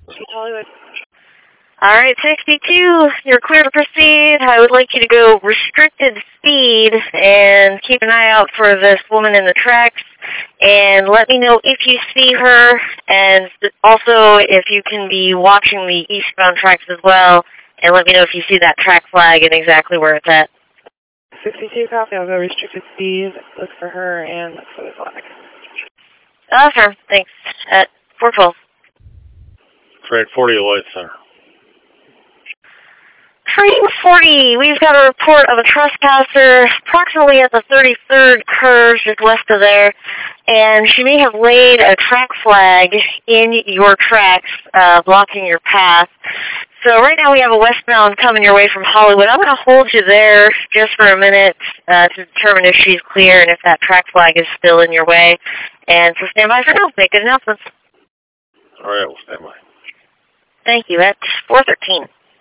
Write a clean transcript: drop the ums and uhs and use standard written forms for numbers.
Hollywood. All right, 62, you're clear to proceed. I would like you to go restricted speed and keep an eye out for this woman in the tracks. And let me know if you see her, and also if you can be watching the eastbound tracks as well, and let me know if you see that track flag and exactly where it's at. 62, copy. I'll go restricted speed, look for her, and look for the flag. Sure, thanks. At 412. Trade 40 Lloyd Center. Train 40, we've got a report of a trespasser approximately at the 33rd curve just west of there, and she may have laid a track flag in your tracks, blocking your path. So right now we have a westbound coming your way from Hollywood. I'm going to hold you there just for a minute to determine if she's clear and if that track flag is still in your way. And so stand by for now. Make good announcements. All right, we'll stand by. Thank you. At 413.